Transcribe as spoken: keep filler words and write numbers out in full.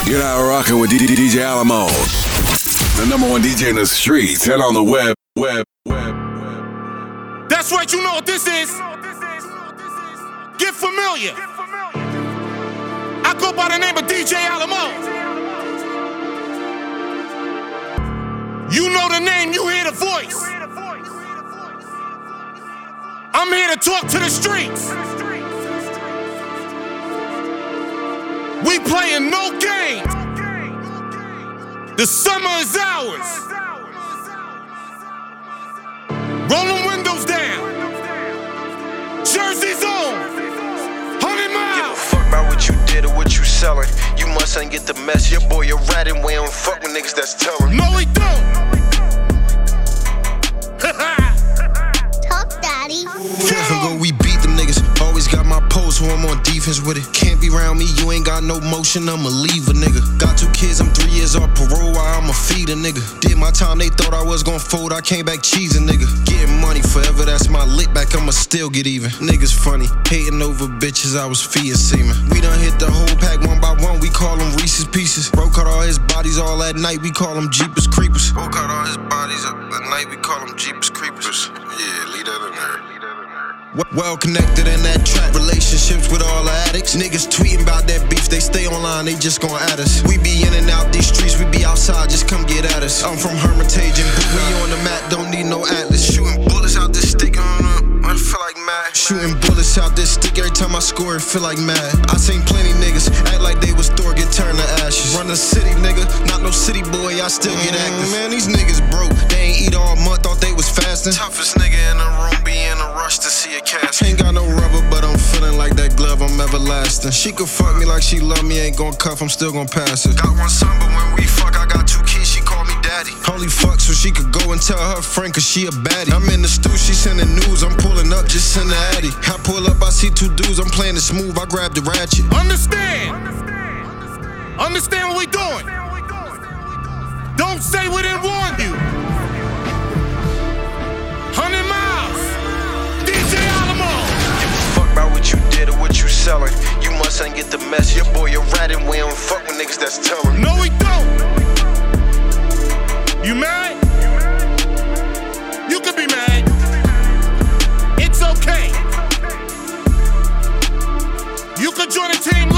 You're now rocking with D J Alamo, the number one D J in the streets and on the web, web, web, web. That's right, you know what this is. Get familiar. I go by the name of D J Alamo. You know the name, you hear the voice. I'm here to talk to the streets. We playing no games. The summer is ours. Roll them windows down. Jersey's on. Hundred miles. Give a fuck about what you did or what you selling. You must ain't get the mess. Your boy a rat and we don't fuck with niggas that's telling. No, we don't. Talk, daddy. Years ago we beat them niggas. Always got my post, who I'm on defense with it. Can't be around me, you ain't got no motion, I'ma leave a nigga. Got two kids, I'm three years off parole, why I'ma feed a nigga. Did my time, they thought I was gon' fold, I came back cheesing, nigga. Getting money forever, that's my lit back, I'ma still get even. Niggas funny, hating over bitches, I was feeding semen. We done hit the whole pack one by one, we call them Reese's Pieces. Bro caught all his bodies all at night, we call them Jeepers Creepers. Bro caught all his bodies up at night, we call them Jeepers Creepers. Yeah, leave that in there. Well connected in that trap, relationships with all the addicts. Niggas tweeting about that beef, they stay online, they just gon' add us. We be in and out these streets, we be outside, just come get at us. I'm from Hermitage and we on the mat, don't need no atlas. Shooting bullets out this stick, I feel like mad. Shooting bullets out this stick, every time I score it feel like mad. I seen plenty niggas act like they was Thor, get turned to ashes. Run the city, nigga, not no city boy, I still get active. Man, these niggas broke, they ain't eat all month, thought they was fasting. Toughest nigga in the room, be in a rush to see a cast. Ain't got no rubber, but I'm feeling like that glove, I'm everlasting. She could fuck me like she love me, ain't gon' cuff, I'm still gon' pass it. Got one son, but when we fuck, I got two kids, she call me daddy. Only fuck so she could go and tell her friend, cause she a baddie. I'm in the stew, she sending news, I'm pulling up, just send the addy. I pull up, I see two dudes, I'm playing it smooth, I grab the ratchet. Understand. Understand what we doing. Don't say we didn't warn you. Hundred miles. D J Alamo. Give a fuck about what you did or what you selling. You must ain't get the mess. Your boy a rat and we don't fuck with niggas that's telling. No, we don't. You mad? You could be mad. It's okay. You could join the team.